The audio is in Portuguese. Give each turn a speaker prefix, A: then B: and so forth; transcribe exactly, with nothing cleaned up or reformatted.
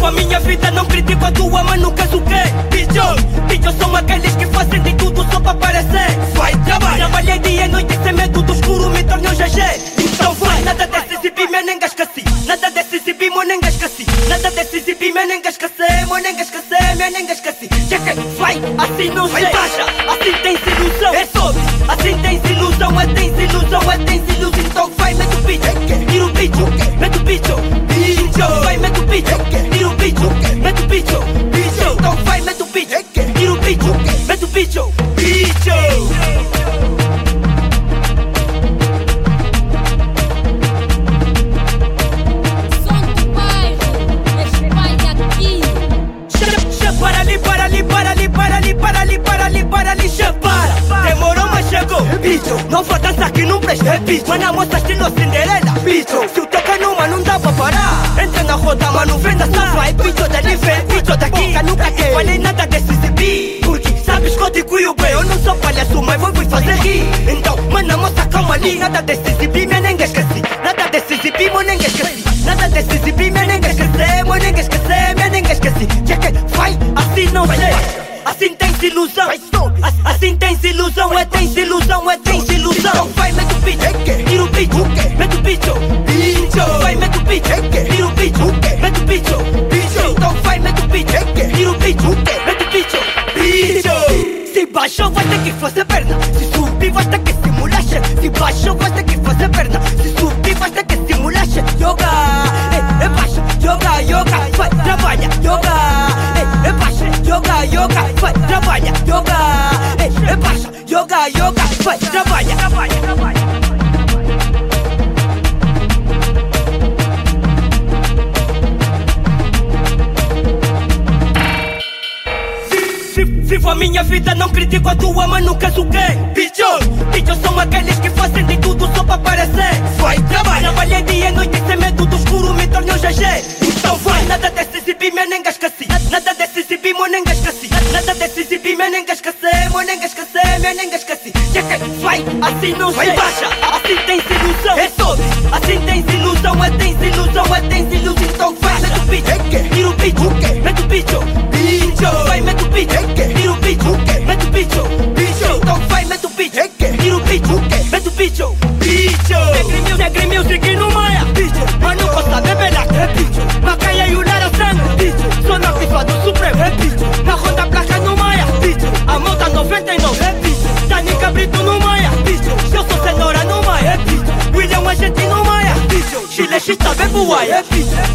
A: Vivo a minha vida, não critico a tua, mas nunca suquei. Bicho, bichos são aqueles que fazem de tudo só para aparecer. Vai, trabalha. Trabalhei dia e noite sem medo do escuro, me tornei um G G. Então vai, nada desse exibir, me nem gascassi. Nada desse exibir, me nem gascassi. Nada desse exibir, me nem gascassi. Me nem gascassi, me nem gascassi. Checa, vai, assim não sei. Baixa, assim tem ilusão. É sobe, assim tem ilusão. É tem ilusão, é tem ilusão. Então vai, mete o bicho, tira o bicho, mete o bicho, bicho. Vai, mete o bicho, tira o bicho, mete o bicho, bicho. Então vai, mete o bicho, tira o bicho, mete o bicho, bicho. Para ali, para ali, para ali, para ali, para ali, para ali, para ali, para. Demorou, mas chegou. Bicho, não vou dançar que não presta. Bicho, mas na moça estilo Cinderela. Bicho, se o toca numa não dá pra parar. Entra na roda, mas não vem dançar. Vai, bicho dali vem, bicho daqui. Nunca, nunca te falei nada desse exibir. Porque sabes que eu digo e o bem. Eu não sou palhaço, mas vou me fazer rir. Então, mano, moça, calma ali. Nada desse exibir, me nem esqueci. Nada desse exibir, me nem esqueci. Nada desse exibir, me nem esqueci. Me nem esqueci, me nem esqueci. Checa, vai, assim não sei. Assim tem ilusão. Assim tem ilusão, é tem ilusão, é tem ilusão. Então vai, mete o bicho, tira o bicho, mete o bicho, bicho. Vai, mete o bicho, tira o bicho, mete o bicho, bicho. Então vai, mete o bicho, tira o bicho, mete o bicho, bicho. Se baixou vai ter que fazer perna. Se subir vai ter que simular. Se baixou vai ter que fazer perna. Se subir vai ter que simular. Yoga, é baixa, yoga, yoga. Vai, trabalha, yoga, é baixa, yoga, yoga. Vai, trabalha, yoga, é baixa, yoga, yoga. Vai, trabalha, trabalha, trabalha. Vivo a minha vida, não critico a tua, mas nunca suquei. Bicho, bichos são aqueles que fazem de tudo só para aparecer. Vai, trabalha. Trabalhei dia e noite sem medo do escuro, me tornei um G G. Então vai, nada desse exibir, me nem gascassi. Nada desse exibir, me nem gascassi. Nada desse exibir, me nem gascassi. Me nem gascassi, me nem gascassi. Checa, vai, assim não sei. Vai, baixa, assim tem ilusão. É sobe, assim tem ilusão. É tem ilusão, é tem ilusão. Então vai, mete o bicho, tira o bicho, mete o bicho, bicho. Vai, mete o bicho, tira o bicho, mete o bicho, bicho. Então vai, mete o bicho, tira o bicho, mete o bicho, bicho. Negri, negri music no maia, bicho. Mas não gosta de beber, é bicho. Macaia e o Lara sangue, bicho. Sou na pifa do Supremo, é bicho. Na roda placa no maia, bicho. A moda noventa e nove, é bicho. Dani Cabrito no maia, bicho. Eu sou cenoura no maia, é bicho. William a gente no maia, bicho. Chile, chita, bebo, é bicho.